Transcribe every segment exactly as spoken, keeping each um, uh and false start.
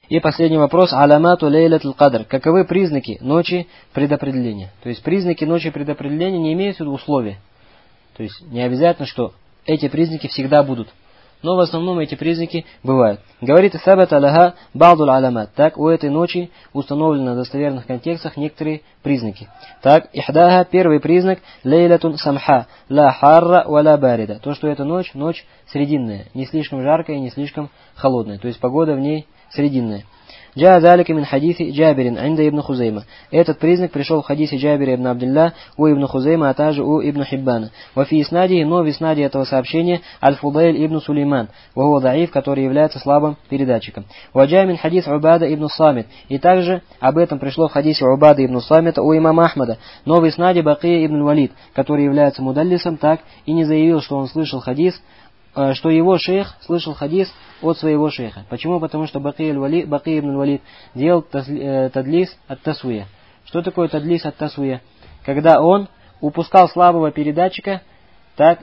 И последний вопрос. Алямату лейлатул кадр. Каковы признаки ночи предопределения? То есть признаки ночи предопределения не имеют в виду условия. То есть не обязательно, что эти признаки всегда будут. Но в основном эти признаки бывают. Говорит Сабат аляха ба'дул алямат. Так, у этой ночи установлены в достоверных контекстах некоторые признаки. Так, ихдаха, первый признак, лейлатун самха, ла харра ва ла барида. То, что эта ночь, ночь срединная, не слишком жаркая и не слишком холодная. То есть погода в ней срединная. Джа залика мин хадиси Джабирин, инда ибн Хузейма. Этот признак пришел в хадисе Джабира ибн Абдилля, у ибн Хузейма, а также у ибн Хиббана. Во фи иснади, но в иснаде этого сообщения Аль-Фудайль ибн Сулейман, ваху даиф, который является слабым передатчиком. Ваджа мин хадис Убада ибн Самит. И также об этом пришло в хадисе Убада ибн Самита у имама Ахмада. Но в иснаде Бакия ибн Валид, который является мудаллисом, так и не заявил, что он слышал хадис, что его шейх слышал хадис от своего шейха. Почему? Потому что Баки ибн Валид делал тадлис от тасуя. Что такое тадлис от тасуя? Когда он упускал слабого передатчика так,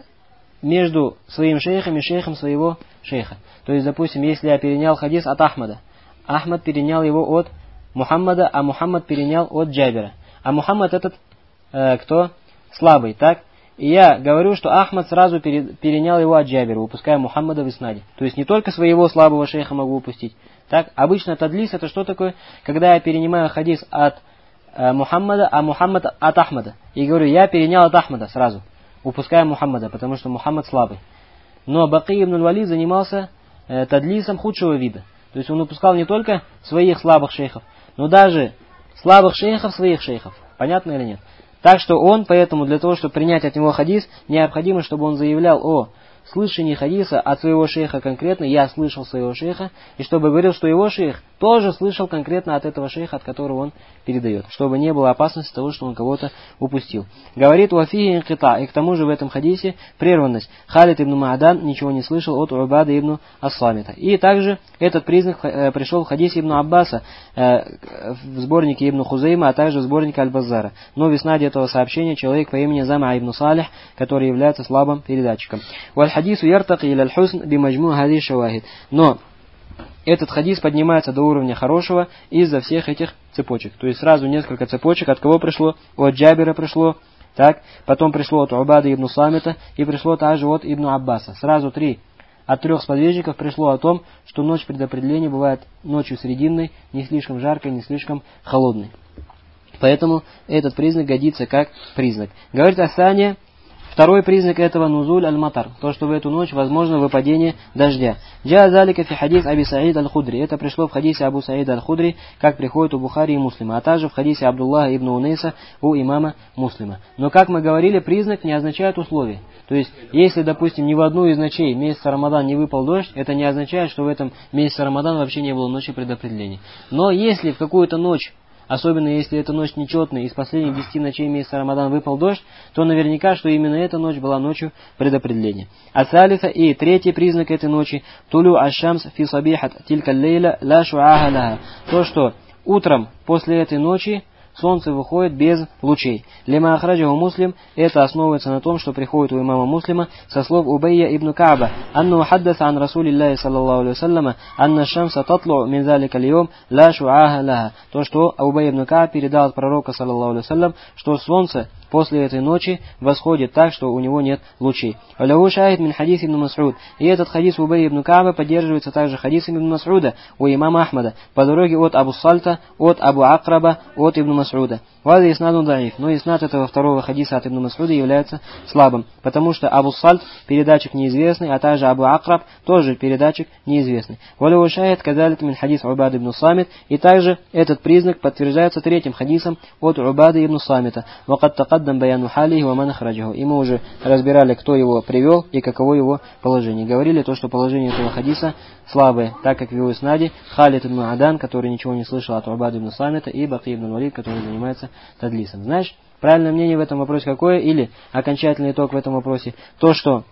между своим шейхом и шейхом своего шейха. То есть, допустим, если я перенял хадис от Ахмада, Ахмад перенял его от Мухаммада, а Мухаммад перенял от Джабира. А Мухаммад этот э, кто? Слабый, так? И я говорю, что Ахмад сразу перенял его от Джабира, упуская Мухаммада в иснаде. То есть не только своего слабого шейха могу упустить. Так, обычно тадлис это что такое? Когда я перенимаю хадис от э, Мухаммада, а Мухаммад от Ахмада. И говорю, я перенял от Ахмада сразу, упуская Мухаммада, потому что Мухаммад слабый. Но Баки ибн Валид занимался э, тадлисом худшего вида. То есть он упускал не только своих слабых шейхов, но даже слабых шейхов своих шейхов. Понятно или нет? Так что он, поэтому, для того, чтобы принять от него хадис, необходимо, чтобы он заявлял о слышании хадиса от своего шейха конкретно, я слышал своего шейха, и чтобы говорил, что его шейх тоже слышал конкретно от этого шейха, от которого он передает, чтобы не было опасности того, что он кого-то упустил. Говорит уафии инкита, и к тому же в этом хадисе прерванность. Халид ибн Маадан ничего не слышал от Убада ибн Ас-Самита. И также этот признак э, пришел в хадисе ибн Аббаса, э, в сборнике ибн Хузейма, а также в сборнике Аль-Баззара. Но в иснаде этого сообщения человек по имени Зама ибн Салих, который является слабым передатчиком. Хадису яртаки иля аль-хусн бимаджму хади шавахид. Но этот хадис поднимается до уровня хорошего из-за всех этих цепочек. То есть сразу несколько цепочек. От кого пришло? От Джабира пришло. Так. Потом пришло от Убада ибн Самита. И пришло также от Ибн Аббаса. Сразу три. От трех сподвижников пришло о том, что ночь предопределения бывает ночью срединной, не слишком жаркой, не слишком холодной. Поэтому этот признак годится как признак. Говорит Асания. Второй признак этого нузуль аль-матар, то, что в эту ночь возможно выпадение дождя. Джа залика фи хадис Аби Саид аль-Худри. Это пришло в хадисе Абу Саида аль-Худри, как приходит у Бухари и Муслима, а также в хадисе Абдуллаха ибн Унейса у имама Муслима. Но, как мы говорили, признак не означает условие. То есть, если, допустим, ни в одну из ночей месяца Рамадан не выпал дождь, это не означает, что в этом месяце Рамадан вообще не было ночи предопределения. Но если в какую-то ночь, особенно если эта ночь нечетная, из последних десяти ночей месяца Рамадан выпал дождь, то наверняка, что именно эта ночь была ночью предопределения. Асалиса и третий признак этой ночи тулю аш-шамс фи сабихат тилька лейла ла шуаха лаха. То, что утром после этой ночи солнце выходит без лучей. Лима ахраджаху Муслим, это основывается на том, что приходит у имама Муслима со слов Убайя ибн Кааба, анну хаддаса ан Расулиллахи саллаллаху алейхи вассаляма, анна шамса татлу мин залика льем ла шуаха лаха. То, что Убай ибн Кааб передал от пророка саллаллаху алейхи вассалям, что солнце после этой ночи восходит так, что у него нет лучей. Аллаху шахид мин хадис ибн Мас'уд. И этот хадис Убай ибн Кааба поддерживается также хадисом ибн Мас'уда у имама Ахмада по дороге от Абу Сальта, от Абу Акраба, от ибн Мас'уда. Вади иснаду даиф. Но иснад этого второго хадиса от ибн Мас'уда является слабым, потому что Абу Сальт передатчик неизвестный, а также Абу Акраб тоже передатчик неизвестный. Валаху шахид казалит мин хадис Убада ибн Самит. И также этот признак подтверждается третьим хадисом от Убада ибн Самита. Вакад такаддам баяну халихи ва ман ахраджаху. И мы уже разбирали, кто его привел и каково его положение. Говорили то, что положение этого хадиса слабое, так как в его иснаде Халид ибн Адан, который ничего не слышал от Убада ибн Самита, и Баки ибн Валид, который занимается тадлисом. Знаешь, правильное мнение в этом вопросе какое? Или окончательный итог в этом вопросе? То, что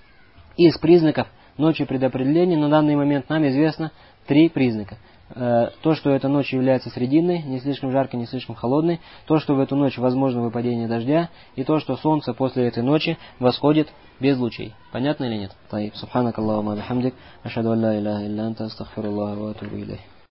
из признаков ночи предопределения на данный момент нам известно три признака. То, что эта ночь является срединной, не слишком жаркой, не слишком холодной, то, что в эту ночь возможно выпадение дождя, и то, что солнце после этой ночи восходит без лучей. Понятно или нет? Таиб. Субханак Аллахумма бихамдик. Ашхаду ан ла иляха илля анта астагфируллаха ва атубу илейх.